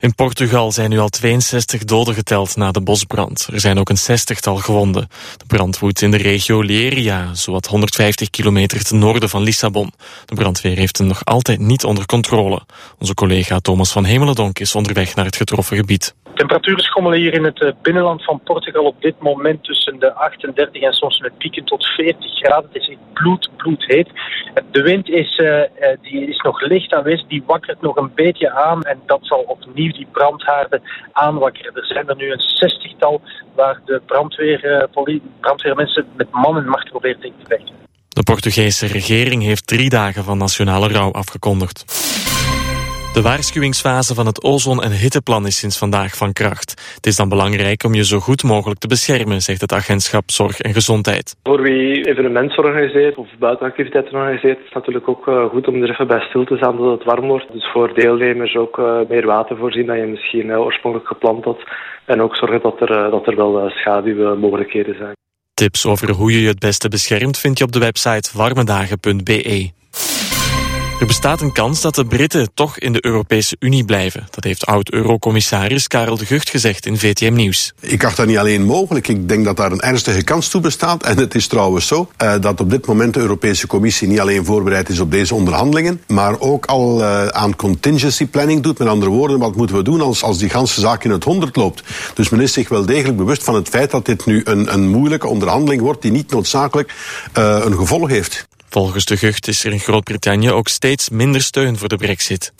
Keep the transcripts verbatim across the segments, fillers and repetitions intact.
In Portugal zijn nu al tweeënzestig doden geteld na de bosbrand. Er zijn ook een zestigtal gewonden. De brand woedt in de regio Leiria, zowat honderdvijftig kilometer ten noorden van Lissabon. De brandweer heeft hem nog altijd niet onder controle. Onze collega Thomas van Hemelendonk is onderweg naar het getroffen gebied. Temperaturen schommelen hier in het binnenland van Portugal op dit moment tussen de achtendertig en soms met pieken tot veertig graden. Het is echt bloed, bloedheet. De wind is, uh, die is nog licht aanwezig, die wakkert nog een beetje aan en dat zal opnieuw die brandhaarden aanwakkeren. Er zijn er nu een zestigtal waar de brandweer, uh, poli- brandweermensen met man en macht proberen tegen te vechten. De Portugese regering heeft drie dagen van nationale rouw afgekondigd. De waarschuwingsfase van het ozon- en hitteplan is sinds vandaag van kracht. Het is dan belangrijk om je zo goed mogelijk te beschermen, zegt het agentschap Zorg en Gezondheid. Voor wie evenementen organiseert of buitenactiviteiten organiseert, is het natuurlijk ook uh, goed om er even bij stil te staan dat het warm wordt. Dus voor deelnemers ook uh, meer water voorzien dan je misschien uh, oorspronkelijk gepland had. En ook zorgen dat er, uh, dat er wel uh, schaduwmogelijkheden zijn. Tips over hoe je je het beste beschermt vind je op de website warmedagen punt b e. Er bestaat een kans dat de Britten toch in de Europese Unie blijven. Dat heeft oud-eurocommissaris Karel de Gucht gezegd in V T M Nieuws. Ik acht dat niet alleen mogelijk. Ik denk dat daar een ernstige kans toe bestaat. En het is trouwens zo uh, dat op dit moment de Europese Commissie niet alleen voorbereid is op deze onderhandelingen, maar ook al uh, aan contingency planning doet. Met andere woorden, wat moeten we doen als, als die ganse zaak in het honderd loopt? Dus men is zich wel degelijk bewust van het feit dat dit nu een, een moeilijke onderhandeling wordt die niet noodzakelijk uh, een gevolg heeft. Volgens de Gucht is er in Groot-Brittannië ook steeds minder steun voor de brexit.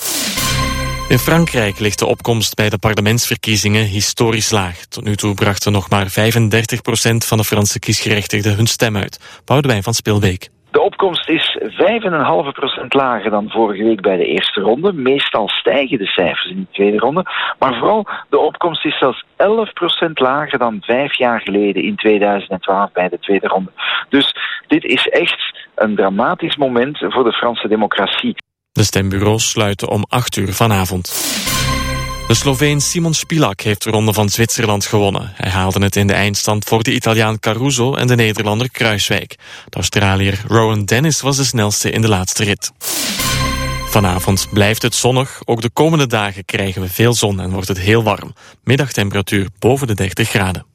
In Frankrijk ligt de opkomst bij de parlementsverkiezingen historisch laag. Tot nu toe brachten nog maar vijfendertig procent van de Franse kiesgerechtigden hun stem uit. Boudewijn van Spilbeek. De opkomst is vijf komma vijf procent lager dan vorige week bij de eerste ronde. Meestal stijgen de cijfers in de tweede ronde. Maar vooral de opkomst is zelfs elf procent lager dan vijf jaar geleden in tweeduizend twaalf bij de tweede ronde. Dus dit is echt een dramatisch moment voor de Franse democratie. De stembureaus sluiten om acht uur vanavond. De Sloveen Simon Spilak heeft de Ronde van Zwitserland gewonnen. Hij haalde het in de eindstand voor de Italiaan Caruso en de Nederlander Kruijswijk. De Australiër Rowan Dennis was de snelste in de laatste rit. Vanavond blijft het zonnig. Ook de komende dagen krijgen we veel zon en wordt het heel warm. Middagtemperatuur boven de dertig graden.